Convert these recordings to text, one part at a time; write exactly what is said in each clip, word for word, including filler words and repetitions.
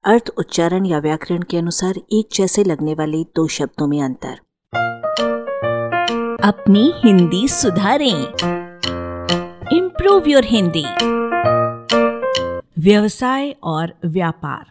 अर्थ, उच्चारण या व्याकरण के अनुसार एक जैसे लगने वाले दो शब्दों में अंतर। अपनी हिंदी सुधारें। Improve your Hindi. व्यवसाय और व्यापार,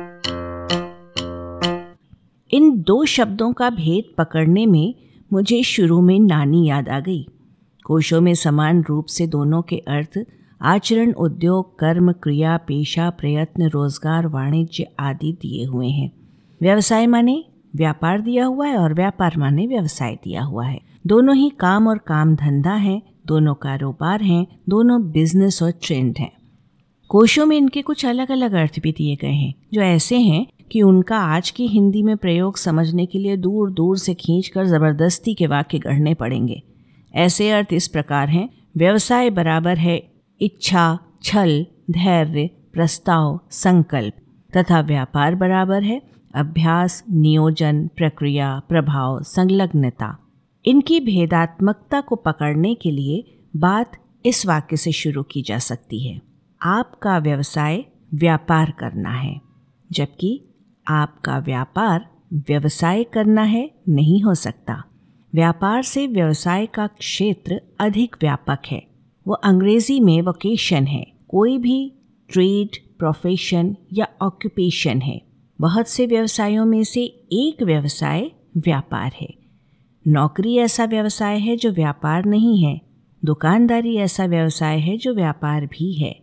इन दो शब्दों का भेद पकड़ने में मुझे शुरू में नानी याद आ गई। कोशों में समान रूप से दोनों के अर्थ आचरण, उद्योग, कर्म, क्रिया, पेशा, प्रयत्न, रोजगार, वाणिज्य आदि दिए हुए हैं। व्यवसाय माने व्यापार दिया हुआ है और व्यापार माने व्यवसाय दिया हुआ है। दोनों ही काम और काम धंधा हैं, दोनों कारोबार हैं, दोनों बिजनेस और ट्रेंड हैं। कोशों में इनके कुछ अलग अलग अर्थ भी दिए गए हैं, जो ऐसे हैं कि उनका आज की हिंदी में प्रयोग समझने के लिए दूर दूर से खींचकर जबरदस्ती के वाक्य गढ़ने पड़ेंगे। ऐसे अर्थ इस प्रकार हैं: व्यवसाय बराबर है इच्छा, छल, धैर्य, प्रस्ताव, संकल्प, तथा व्यापार बराबर है अभ्यास, नियोजन, प्रक्रिया, प्रभाव, संलग्नता। इनकी भेदात्मकता को पकड़ने के लिए बात इस वाक्य से शुरू की जा सकती है: आपका व्यवसाय व्यापार करना है, जबकि आपका व्यापार व्यवसाय करना है नहीं हो सकता। व्यापार से व्यवसाय का क्षेत्र अधिक व्यापक है। वो अंग्रेजी में वोकेशन है, कोई भी ट्रेड, प्रोफेशन या ऑक्यूपेशन है। बहुत से व्यवसायों में से एक व्यवसाय व्यापार है। नौकरी ऐसा व्यवसाय है जो व्यापार नहीं है। दुकानदारी ऐसा व्यवसाय है जो व्यापार भी है।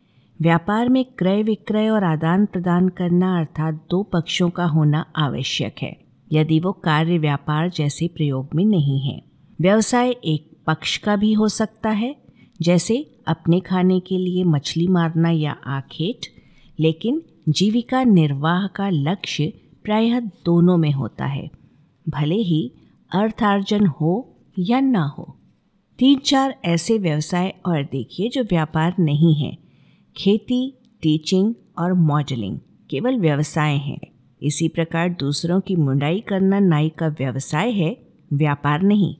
व्यापार में क्रय विक्रय और आदान प्रदान करना अर्थात दो पक्षों का होना आवश्यक है, यदि वो कार्य व्यापार जैसे प्रयोग में नहीं है। व्यवसाय एक पक्ष का भी हो सकता है, जैसे अपने खाने के लिए मछली मारना या आखेट, लेकिन जीविका निर्वाह का लक्ष्य प्रायः दोनों में होता है, भले ही अर्थार्जन हो या ना हो। तीन चार ऐसे व्यवसाय और देखिए जो व्यापार नहीं है। खेती, टीचिंग और मॉडलिंग केवल व्यवसाय हैं। इसी प्रकार दूसरों की मुंडाई करना नाई का व्यवसाय है, व्यापार नहीं।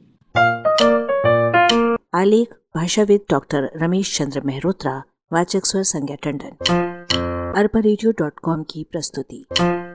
आलेख भाषाविद डॉक्टर रमेश चंद्र मेहरोत्रा, वाचक स्वर संज्ञा टंडन। अरबा रेडियो डॉट कॉम की प्रस्तुति।